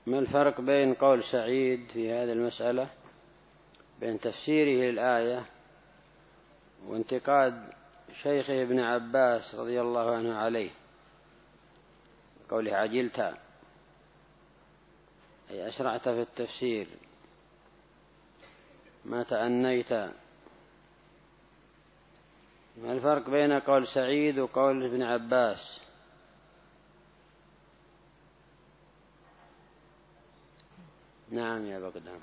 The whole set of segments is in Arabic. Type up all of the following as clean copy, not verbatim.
ما الفرق بين قول سعيد في هذه المسألة بين تفسيره للآية وانتقاد شيخه ابن عباس رضي الله عنه عليه قوله عجلت أي أسرعت في التفسير ما تأنيت؟ ما الفرق بين قول سعيد وقول ابن عباس؟ نعم يا بقدام.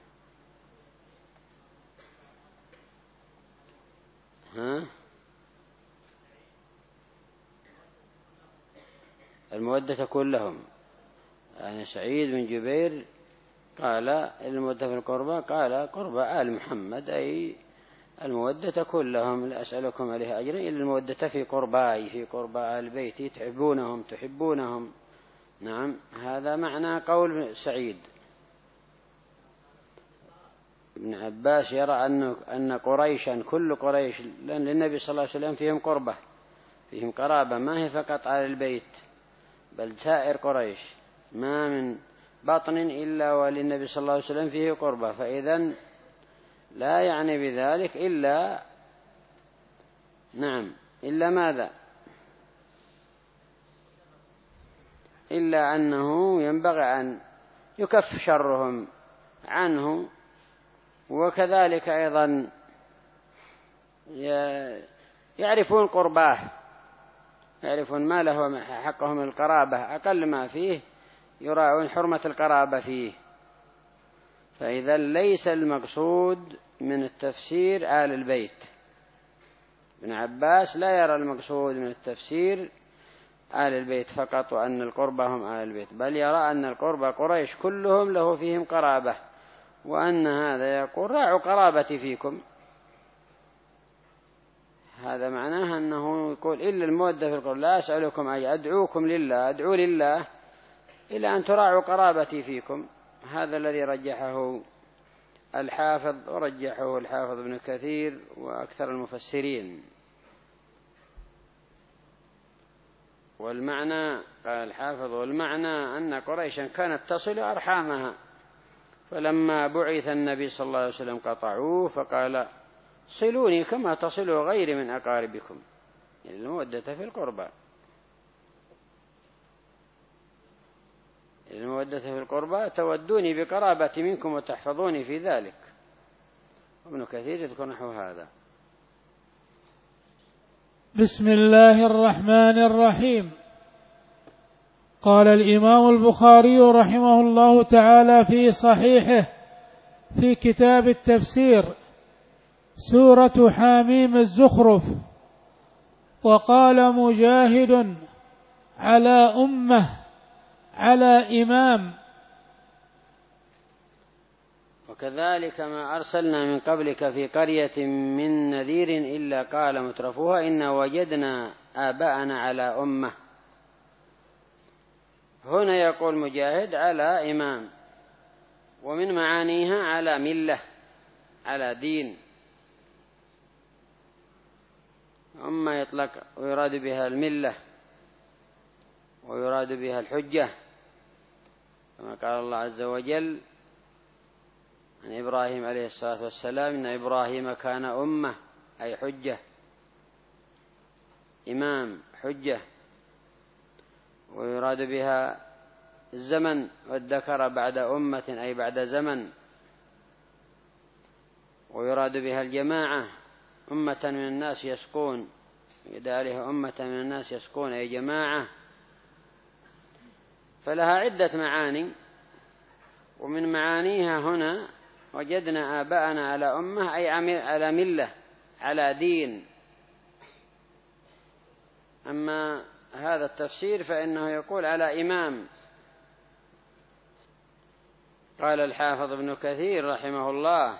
المودة تكون لهم، يعني سعيد بن جبير قال المودة في القربى، قال قربى آل محمد أي المودة تكون لهم، لا أسألكم عليها أجرا إلا المودة في قرباي، في قربى آل بيتي تحبونهم. نعم، هذا معنى قول سعيد. ابن عباس يرى أن قريشا كل قريش للنبي صلى الله عليه وسلم فيهم قربة، فيهم قرابة، ما هي فقط على البيت بل سائر قريش، ما من بطن إلا وللنبي صلى الله عليه وسلم فيه قربة. فإذن لا يعني بذلك إلا إلا ماذا؟ إلا أنه ينبغي أن يكف شرهم عنه، وكذلك أيضا يعرفون قرباه، يعرفون ما له حقه من القرابة، أقل ما فيه يراعون حرمة القرابة فيه. فإذا ليس المقصود من التفسير آل البيت. ابن عباس لا يرى المقصود من التفسير آل البيت فقط وأن القربة هم آل البيت، بل يرى أن القربة قريش كلهم له فيهم قرابة، وأن هذا يقول راعوا قرابتي فيكم. هذا معناه أنه يقول إلا المودة في القرب، لا أسألكم أي أدعوكم لله، أدعو لله إلى أن تراعوا قرابتي فيكم. هذا الذي رجحه الحافظ، ورجحه الحافظ ابن كثير وأكثر المفسرين. والمعنى قال الحافظ والمعنى أن قريشا كانت تصل أرحامها، فلما بعث النبي صلى الله عليه وسلم قطعوه، فقال صلوني كما تصلوا غيري من أقاربكم، يعني المودة في القربى، المودة في القربى تودوني بقرابة منكم وتحفظوني في ذلك. ابن كثير يذكر نحو هذا. بسم الله الرحمن الرحيم. قال الإمام البخاري رحمه الله تعالى في صحيحه في كتاب التفسير سورة حاميم الزخرف: وقال مجاهد على أمة على إمام. وكذلك ما أرسلنا من قبلك في قرية من نذير إلا قال مترفوها إنا وجدنا آباءنا على أمة. هنا يقول مجاهد على إمام، ومن معانيها على ملة، على دين. أما يطلق ويراد بها الملة ويراد بها الحجة، كما قال الله عز وجل عن إبراهيم عليه الصلاة والسلام إن إبراهيم كان أمة أي حجة، إمام حجة. ويراد بها الزمن والذكر بعد أمة أي بعد زمن. ويراد بها الجماعة، أمة من الناس يسقون، يدعى عليها أمة من الناس يسقون أي جماعة. فلها عدة معاني، ومن معانيها هنا وجدنا آباءنا على أمة أي على ملة، على دين. أما هذا التفسير فإنه يقول على إمام. قال الحافظ ابن كثير رحمه الله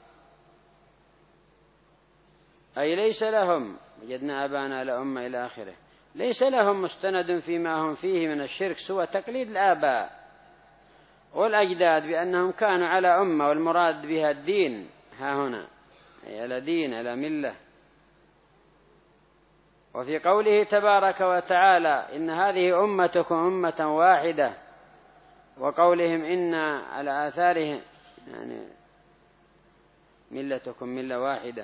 أي ليس لهم، وجدنا آباءنا على أمة إلى آخره، ليس لهم مستند فيما هم فيه من الشرك سوى تقليد الآباء والأجداد بأنهم كانوا على أمة، والمراد بها الدين ها هنا أي على دين، على ملة. وفي قوله تبارك وتعالى إن هذه أمتكم أمة واحدة وقولهم إن على آثارهم يعني ملتكم ملة واحدة،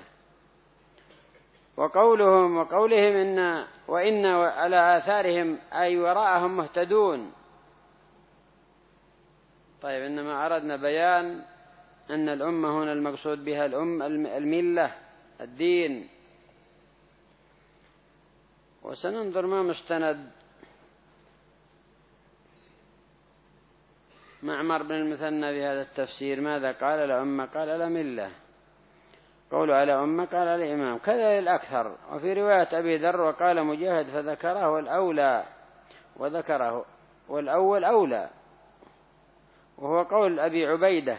وقولهم وإن على آثارهم أي وراءهم مهتدون. طيب إنما أردنا بيان أن الأمة هنا المقصود بها الملة الدين. وسننظر ما مستند معمر بن المثنى بهذا التفسير، ماذا قال؟ على أمة قال على ملة، قوله على أمة قال على إمام، كذا الأكثر. وفي رواية أبي ذر وقال مجاهد فذكره الأولى وذكره والأول أولى، وهو قول أبي عبيدة.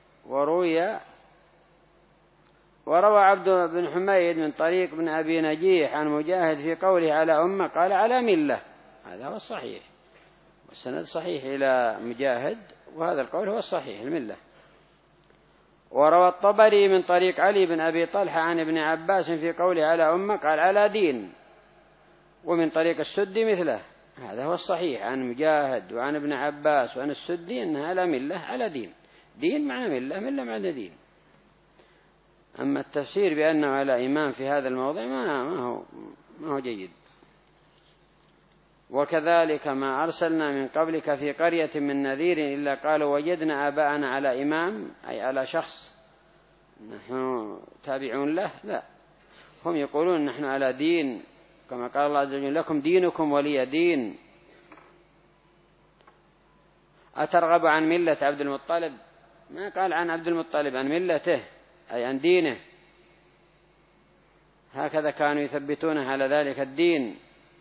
وروى عبد بن حميد من طريق ابن أبي نجيح عن مجاهد في قوله على أمة قال على ملة، هذا هو الصحيح، والسند صحيح إلى مجاهد، وهذا القول هو الصحيح الملة. وروى الطبري من طريق علي بن أبي طلحة عن ابن عباس في قوله على أمة قال على دين، ومن طريق السدي مثله، هذا هو الصحيح عن مجاهد وعن ابن عباس وعن السدي أنها على ملة على دين، دين مع ملة، ملة مع دين. أما التفسير بأنه على إمام في هذا الموضع ما هو جيد. وكذلك ما أرسلنا من قبلك في قرية من نذير إلا قالوا وجدنا آباءنا على إمام، أي على شخص نحن تابعون له، لا، هم يقولون نحن على دين، كما قال الله عز وجل لكم دينكم ولي دين. أترغب عن ملة عبد المطلب؟ ما قال عن عبد المطلب، عن ملته أي عن دينه، هكذا كانوا يثبتون على ذلك الدين.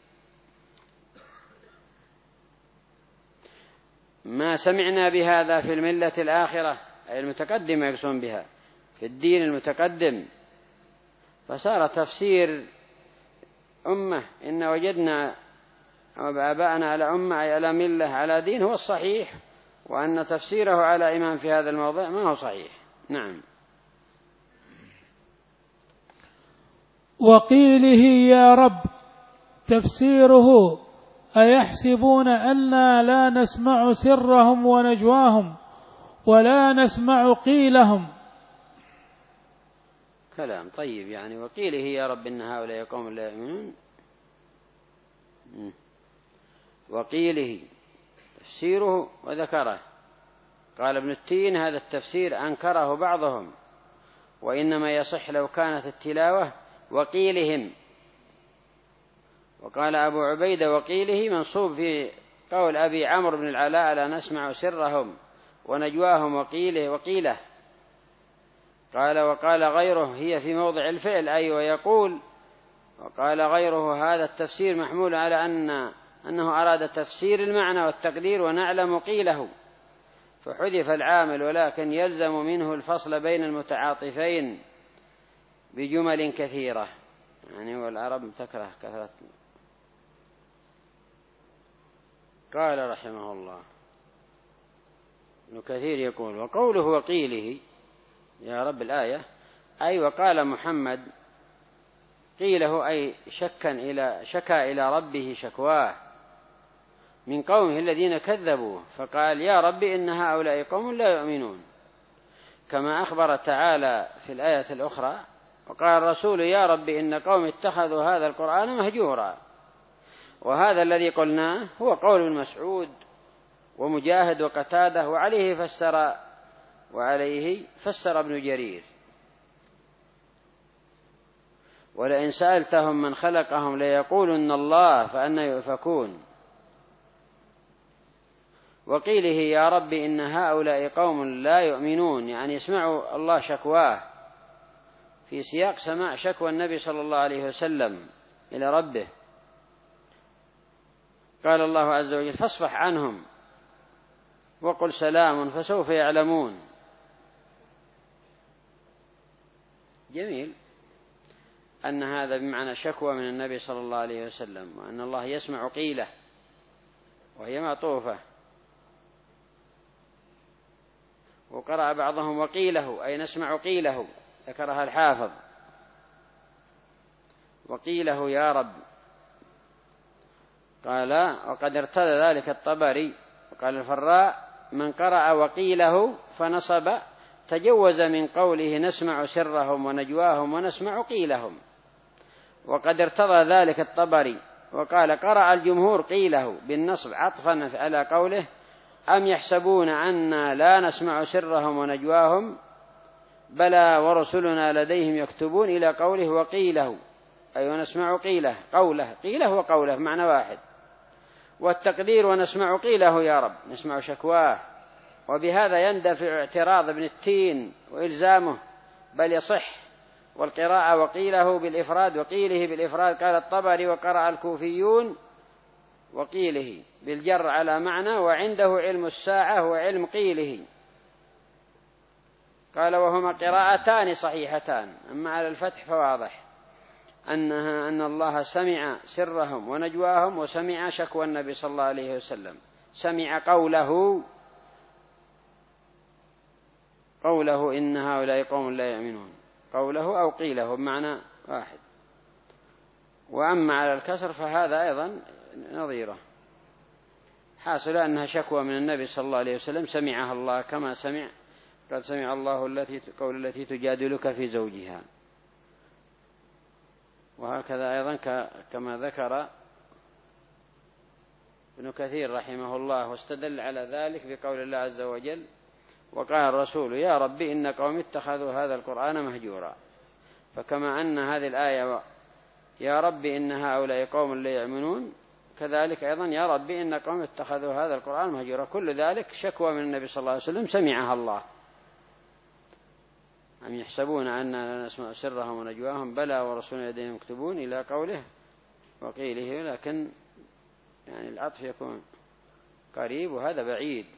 ما سمعنا بهذا في الملة الآخرة أي المتقدمة يقصون بها في الدين المتقدم. فصار تفسير أمة إن وجدنا آباءنا على أمة أي على ملة على دين هو الصحيح، وأن تفسيره على إمام في هذا الموضع ما هو صحيح. نعم. وقيله يا رب تفسيره أيحسبون أنا لا نسمع سرهم ونجواهم ولا نسمع قيلهم. كلام طيب يعني. وقيله يا رب إن هؤلاء قوم لا يؤمنون، وقيله تفسيره وذكره. قال ابن التين هذا التفسير أنكره بعضهم، وإنما يصح لو كانت التلاوة وقيلهم. وقال أبو عبيدة وقيله منصوب في قول أبي عمرو بن العلاء لا نسمع سرهم ونجواهم وقيله. وقال غيره هي في موضع الفعل أي ويقول. وقال غيره هذا التفسير محمول على أنه أراد تفسير المعنى والتقدير ونعلم قيله، فحذف العامل، ولكن يلزم منه الفصل بين المتعاطفين بجمل كثيرة. يعني والعرب تكره كثرة. قال رحمه الله ابن كثير يقول وقوله وقيله يا رب الآية أي وقال محمد قيله أي شكا إلى ربه شكواه من قومه الذين كذبوه، فقال يا رب إن هؤلاء قوم لا يؤمنون، كما أخبر تعالى في الآية الأخرى وقال الرسول يا رب إن قوم اتخذوا هذا القرآن مهجورا. وهذا الذي قلناه هو قول ابن مسعود ومجاهد وقتاده، وعليه فسر ابن جرير. ولئن سألتهم من خلقهم ليقولن الله فأنى يؤفكون. وقيله يا رب إن هؤلاء قوم لا يؤمنون، يعني يسمعوا الله شكواه في سياق سماع شكوى النبي صلى الله عليه وسلم إلى ربه. قال الله عز وجل فاصفح عنهم وقل سلام فسوف يعلمون. جميل أن هذا بمعنى شكوى من النبي صلى الله عليه وسلم، وأن الله يسمع قيله وهي معطوفة. وقرأ بعضهم وقيله أي نسمع قيله، ذكرها الحافظ وقيله يا رب. قال وقد ارتدى ذلك الطبري وقال الفراء من قرأ وقيله فنصب تجوز من قوله نسمع سرهم ونجواهم ونسمع قيلهم. وقد ارتضى ذلك الطبري وقال قرأ الجمهور قيله بالنصب عطفا على قوله أم يحسبون أنا لا نسمع سرهم ونجواهم بلى ورسلنا لديهم يكتبون إلى قوله وقيله أي ونسمع قيله قيله وقوله معنى واحد. والتقدير ونسمع قيله يا رب نسمع شكواه. وبهذا يندفع اعتراض ابن التين وإلزامه بل يصح. والقراءة وقيله بالإفراد وقيله بالإفراد قال الطبري وقرأ الكوفيون وقيله بالجر على معنى وعنده علم الساعة وعلم قيله. قال وهما قراءتان صحيحتان. أما على الفتح فواضح أن الله سمع سرهم ونجواهم وسمع شكوى النبي صلى الله عليه وسلم. سمع قوله إن هؤلاء قوم لا يؤمنون قوله أو قيله بمعنى واحد. وأما على الكسر فهذا أيضا نظيره. حاصل أنها شكوى من النبي صلى الله عليه وسلم سمعها الله كما سمع قد سمع الله التي تجادلك في زوجها. وهكذا أيضا كما ذكر ابن كثير رحمه الله واستدل على ذلك بقول الله عز وجل وقال الرسول يا رب إن قوم اتخذوا هذا القرآن مهجورا. فكما أن هذه الآية يا رب إن هؤلاء قوم لا يؤمنون كذلك أيضا يا رب إن قوم اتخذوا هذا القرآن مهجورا. كل ذلك شكوى من النبي صلى الله عليه وسلم سمعها الله. أم يحسبون أننا لا نسمع سرهم ونجواهم بلى ورسولنا لديهم يكتبون إلى قوله وقيله. لكن يعني العطف يكون قريب وهذا بعيد.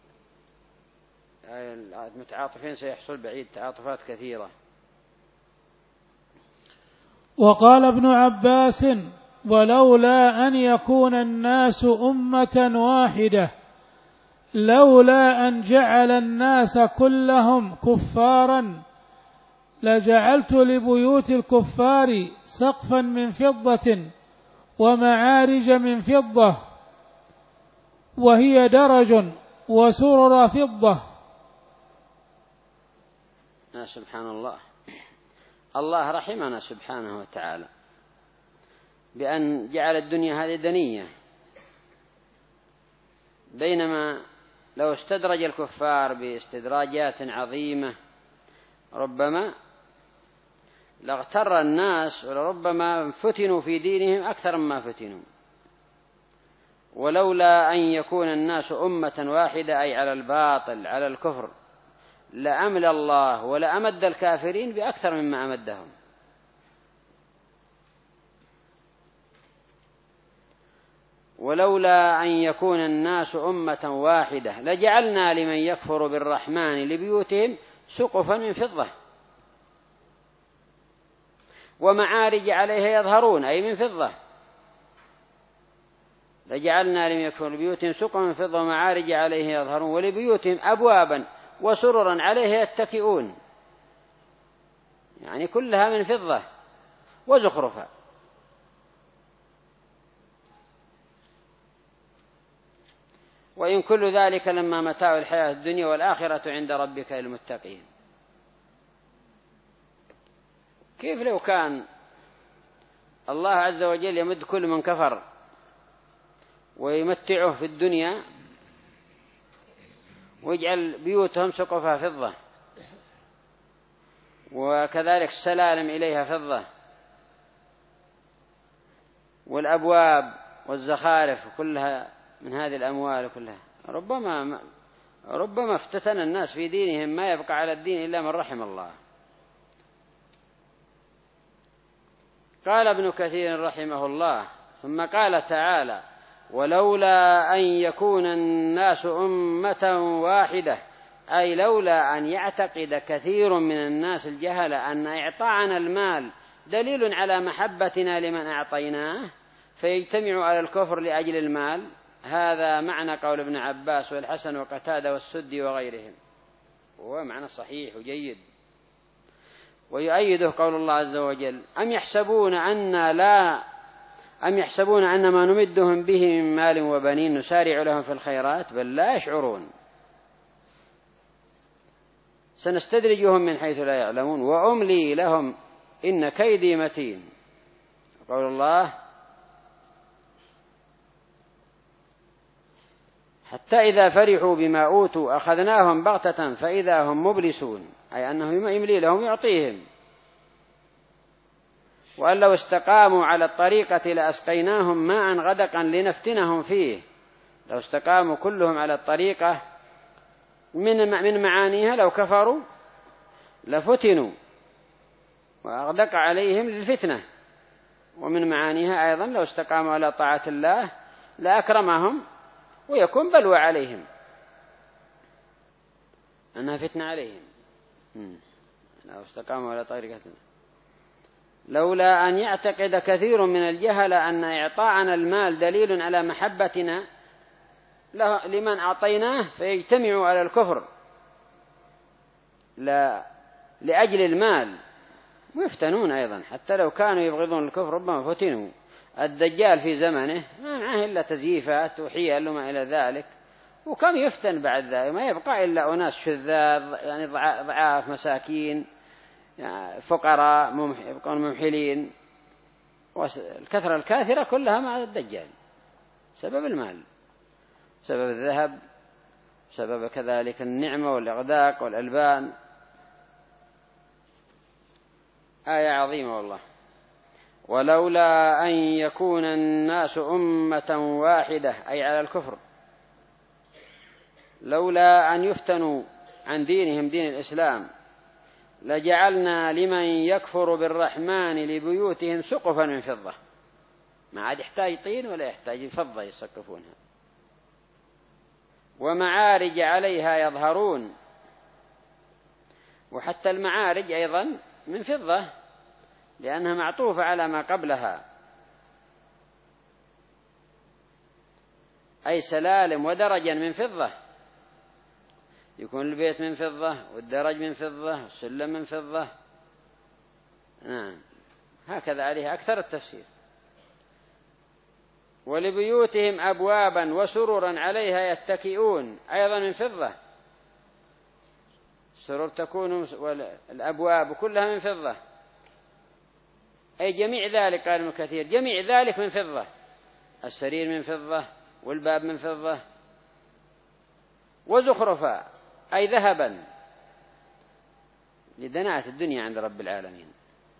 المتعاطفين سيحصل بعيد تعاطفات كثيرة. وقال ابن عباس ولولا أن يكون الناس أمة واحدة لولا أن جعل الناس كلهم كفارا لجعلت لبيوت الكفار سقفا من فضة ومعارج من فضة وهي درج وسرر فضة. سبحان الله. الله رحمنا سبحانه وتعالى بأن جعل الدنيا هذه دنية بينما لو استدرج الكفار باستدراجات عظيمة ربما لاغتر الناس ولربما فتنوا في دينهم أكثر مما فتنوا. ولولا أن يكون الناس أمة واحدة أي على الباطل على الكفر لأمل الله ولأمد الكافرين بأكثر مما أمدهم. ولولا أن يكون الناس أمة واحدة لجعلنا لمن يكفر بالرحمن لبيوتهم سقفا من فضة ومعارج عليها يظهرون أي من فضة. لجعلنا لمن يكفر ببيوتهم سقفا من فضة ومعارج عليها يظهرون ولبيوتهم أبوابا وسررا عليها يتكئون يعني كلها من فضة وزخرفا. وإن كل ذلك لما متاع الحياة الدنيا والآخرة عند ربك للمتقين. كيف لو كان الله عز وجل يمد كل من كفر ويمتعه في الدنيا ويجعل بيوتهم سقفها فضة وكذلك السلالم إليها فضة والأبواب والزخارف كلها من هذه الأموال كلها ربما افتتن الناس في دينهم ما يبقى على الدين إلا من رحم الله. قال ابن كثير رحمه الله ثم قال تعالى ولولا أن يكون الناس أمة واحدة أي لولا أن يعتقد كثير من الناس الجهل أن إعطاءنا المال دليل على محبتنا لمن أعطيناه فيجتمع على الكفر لأجل المال. هذا معنى قول ابن عباس والحسن وقتادة والسدي وغيرهم وهو معنى صحيح وجيد. ويؤيده قول الله عز وجل أم يحسبون أن ما نمدهم به من مال وبنين نسارع لهم في الخيرات بل لا يشعرون. سنستدرجهم من حيث لا يعلمون وأملي لهم إن كيدي متين. قول الله حتى إذا فرحوا بما أوتوا أخذناهم بغتة فإذا هم مبلسون، أي أنه يملي لهم يعطيهم. وأن لو استقاموا على الطريقة لأسقيناهم ماء غدقا لنفتنهم فيه. لو استقاموا كلهم على الطريقة من معانيها لو كفروا لفتنوا وأغدق عليهم للفتنة، ومن معانيها أيضا لو استقاموا على طاعة الله لأكرمهم ويكون بلوى عليهم، أنها فتنة عليهم لو استقاموا على طريقة. لولا أن يعتقد كثير من الجهل أن إعطاءنا المال دليل على محبتنا لمن أعطيناه فيجتمعوا على الكفر لأجل المال ويفتنون أيضا. حتى لو كانوا يبغضون الكفر ربما فتنوا. الدجال في زمنه ما معه إلا تزييفات وحيل وما إلى ذلك، وكم يفتن بعد ذلك، ما يبقى إلا أناس شذاذ يعني ضعاف مساكين يعني فقراء يبقون ممحلين، والكثرة الكاثرة كلها مع الدجال سبب المال، سبب الذهب، سبب كذلك النعمة والإغداق والألبان. آية عظيمة والله. ولولا أن يكون الناس أمة واحدة أي على الكفر، لولا أن يفتنوا عن دينهم دين الإسلام لجعلنا لمن يكفر بالرحمن لبيوتهم سقفا من فضة. ما عاد يحتاج طين ولا يحتاج فضة يسقفونها، ومعارج عليها يظهرون. وحتى المعارج أيضا من فضة لأنها معطوفة على ما قبلها، أي سلالم ودرجا من فضة، يكون البيت من فضة والدرج من فضة والسلم من فضة. نعم هكذا عليها أكثر التفسير. ولبيوتهم أبوابا وسررا عليها يتكئون أيضا من فضة، السرر تكون والأبواب كلها من فضة، أي جميع ذلك قال ابن كثير جميع ذلك من فضة، السرير من فضة والباب من فضة. وزخرفا أي ذهبا لدناءة الدنيا عند رب العالمين.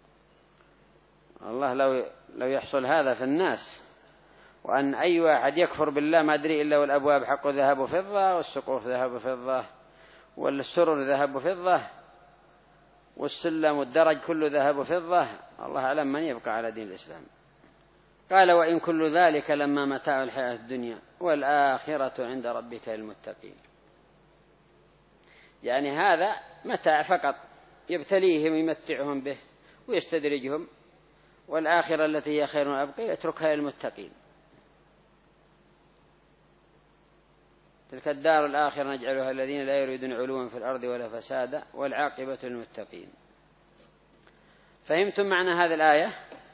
الله لو يحصل هذا في الناس، وأن أي واحد يكفر بالله ما أدري إلا والأبواب حق ذهب وفضة والسقوف ذهب وفضة والسرر ذهب وفضة والسلم والدرج كله ذهب وفضة، الله أعلم من يبقى على دين الإسلام. قال وإن كل ذلك لما متاع الحياة الدنيا والآخرة عند ربك للمتقين. يعني هذا متاع فقط يبتليهم ويمتعهم به ويستدرجهم، والآخرة التي هي خير وأبقى يتركها للمتقين. تلك الدار الآخرة نجعلها الذين لا يريدون علوا في الأرض ولا فسادا والعاقبة للمتقين. فهمتم معنى هذه الآية؟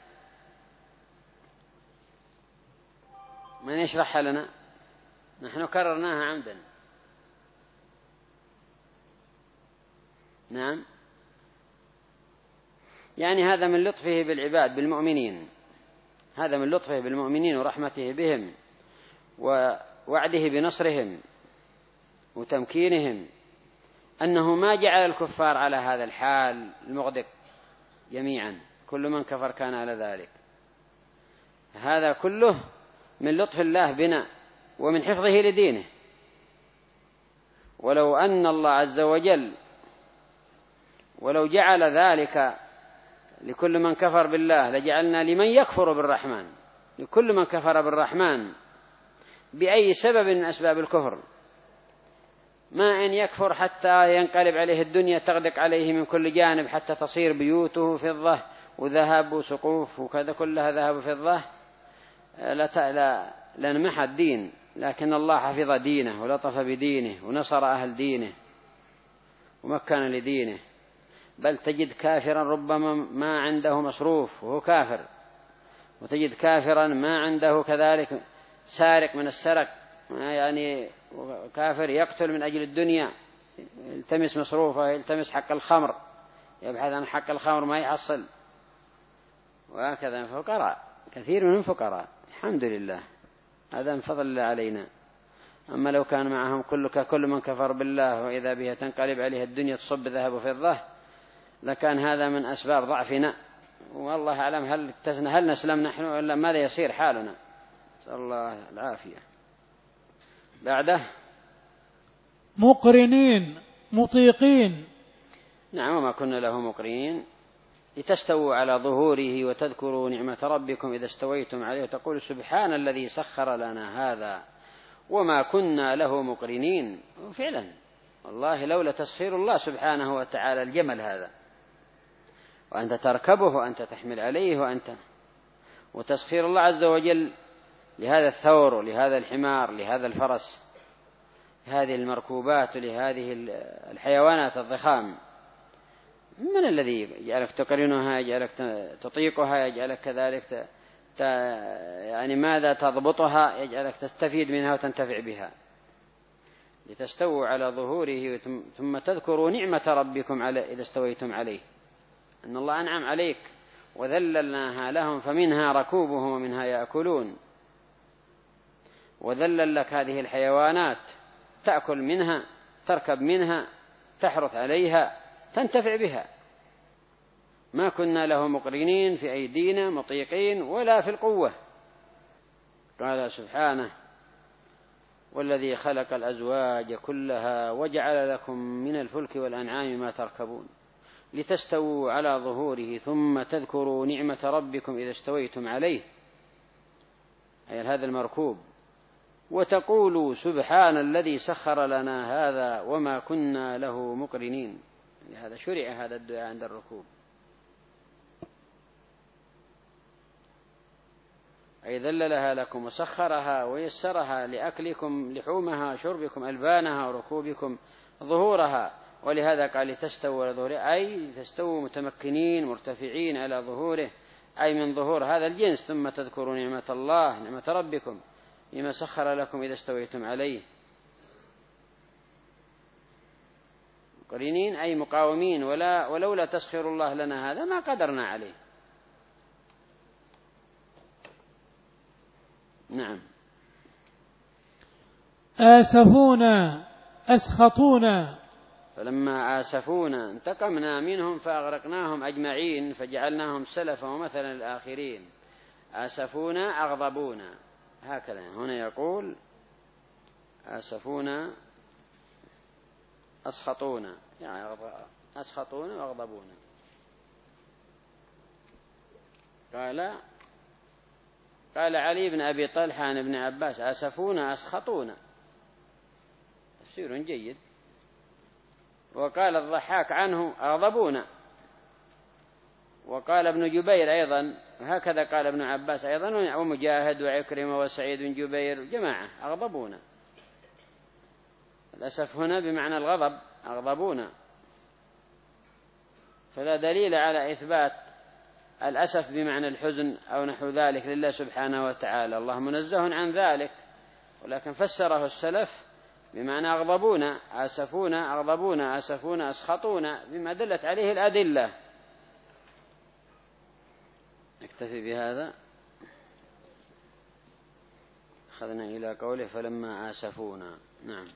من يشرحها لنا؟ نحن كررناها عمدا. نعم، يعني هذا من لطفه بالعباد بالمؤمنين، هذا من لطفه بالمؤمنين ورحمته بهم ووعده بنصرهم وتمكينهم، أنه ما جعل الكفار على هذا الحال المغدق جميعا، كل من كفر كان على ذلك. هذا كله من لطف الله بنا ومن حفظه لدينه. ولو أن الله عز وجل ولو جعل ذلك لكل من كفر بالله لجعلنا لمن يكفر بالرحمن، لكل من كفر بالرحمن بأي سبب من أسباب الكفر، ما أن يكفر حتى ينقلب عليه الدنيا تغدق عليه من كل جانب حتى تصير بيوته فضة وذهب وسقوف وكذا كلها ذهب وفضة، لنمح الدين. لكن الله حفظ دينه ولطف بدينه ونصر أهل دينه ومكن لدينه. بل تجد كافرا ربما ما عنده مصروف وهو كافر، وتجد كافرا ما عنده كذلك سارق من السرق، يعني كافر يقتل من أجل الدنيا يلتمس مصروفه، يلتمس حق الخمر، يبحث عن حق الخمر ما يحصل، وهكذا فقراء، كثير منهم فقراء. الحمد لله، هذا من فضل الله علينا. أما لو كان معهم كل من كفر بالله وإذا بها تنقلب عليه الدنيا تصب ذهب وفضة، لكان هذا من أسباب ضعفنا، والله أعلم هل نسلم نحن إلا ماذا يصير حالنا، نسأل الله العافية. بعده مقرنين مطيقين. نعم، وما كنا له مقرنين لتستووا على ظهوره وتذكروا نعمة ربكم إذا استويتم عليه وتقولوا سبحان الذي سخر لنا هذا وما كنا له مقرنين. وفعلا والله لولا تسخير الله سبحانه وتعالى الجمل هذا، وأنت تركبه وأنت تحمل عليه وتسخير الله عز وجل لهذا الثور ولهذا الحمار لهذا الفرس، هذه المركوبات ولهذه الحيوانات الضخام، من الذي يجعلك تقرنها، يجعلك تطيقها، يجعلك كذلك يعني ماذا تضبطها، يجعلك تستفيد منها وتنتفع بها. لتستووا على ظهوره ثم تذكروا نعمة ربكم إذا استويتم عليه، أن الله أنعم عليك وذللناها لهم فمنها ركوبهم ومنها يأكلون، وذلل لك هذه الحيوانات تأكل منها، تركب منها، تحرث عليها، تنتفع بها. ما كنا له مقرنين في أيدينا مطيقين ولا في القوة. قال سبحانه والذي خلق الأزواج كلها وجعل لكم من الفلك والأنعام ما تركبون لتستووا على ظهوره ثم تذكروا نعمة ربكم إذا استويتم عليه، أي هذا المركوب، وتقولوا سبحان الذي سخر لنا هذا وما كنا له مقرنين. لهذا شرع هذا الدعاء عند الركوب، أي ذللها لكم وسخرها ويسرها لأكلكم لحومها شربكم ألبانها وركوبكم ظهورها. ولهذا قال لتستووا على ظهوره، أي تستووا متمكنين مرتفعين على ظهوره، أي من ظهور هذا الجنس. ثم تذكروا نعمة الله نعمة ربكم بما سخر لكم إذا استويتم عليه. مقرنين أي مقاومين، ولولا تسخير الله لنا هذا ما قدرنا عليه. نعم. آسفونا أسخطونا. فلما آسفونا انتقمنا منهم فأغرقناهم أجمعين فجعلناهم سلفا ومثلا للآخرين. آسفونا أغضبونا، هكذا هنا يقول آسفونا أسخطونا، يعني أسخطونا وأغضبونا. قال علي بن أبي طلحة عن ابن عباس آسفونا أسخطونا، تفسير جيد. وقال الضحاك عنه أغضبونا. وقال ابن جبير أيضا هكذا، قال ابن عباس أيضا ومجاهد وعكرمة وسعيد بن جبير جماعة أغضبونا. الأسف هنا بمعنى الغضب، أغضبونا، فلا دليل على إثبات الأسف بمعنى الحزن أو نحو ذلك لله سبحانه وتعالى، الله منزه عن ذلك، ولكن فسره السلف بمعنى أغضبونا، آسفونا أغضبونا، آسفونا أسخطونا، بما دلت عليه الأدلة. نكتفي بهذا. أخذنا إلى قوله فلما آسفونا. نعم.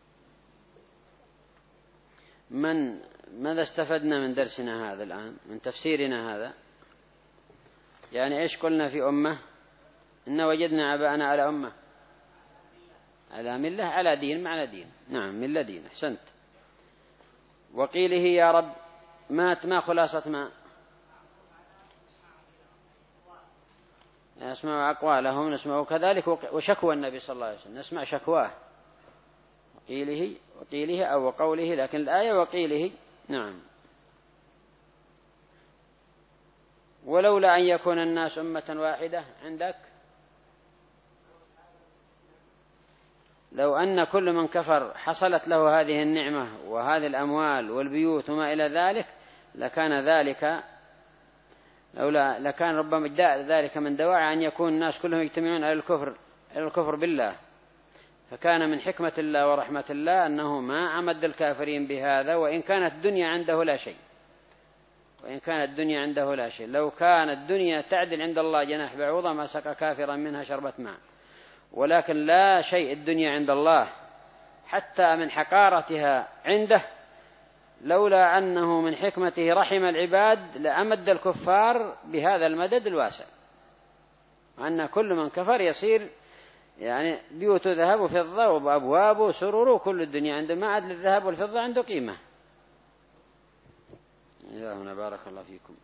ماذا استفدنا من درسنا هذا الآن، من تفسيرنا هذا؟ يعني إيش قلنا في أمة؟ إن وجدنا آباءنا على أمة، على ملة، على دين، معنى دين. نعم، ملة دين، أحسنت. وقيله يا رب ما خلاصة ما نسمع أقوالهم، نسمع كذلك وشكوى النبي صلى الله عليه وسلم، نسمع شكواه. وقيله أو وقوله، لكن الآية وقيله. نعم. ولولا أن يكون الناس أمة واحدة، عندك لو أن كل من كفر حصلت له هذه النعمة وهذه الأموال والبيوت وما إلى ذلك، لكان ربما ذلك من دواعي أن يكون الناس كلهم يجتمعون على الكفر بالله. فكان من حكمة الله ورحمة الله أنه ما أمد الكافرين بهذا، وإن كانت الدنيا عنده لا شيء، وإن كانت الدنيا عنده لا شيء. لو كانت الدنيا تعدل عند الله جناح بعوضة ما سقى كافرا منها شربة ماء، ولكن لا شيء الدنيا عند الله حتى من حقارتها عنده، لولا أنه من حكمته رحم العباد لأمد الكفار بهذا المدد الواسع، وأن كل من كفر يصير يعني بيوت ذهب وفضة وأبواب وسرور وكل الدنيا عنده، ما عاد للذهب والفضة عنده قيمة. إلهنا بارك الله فيكم.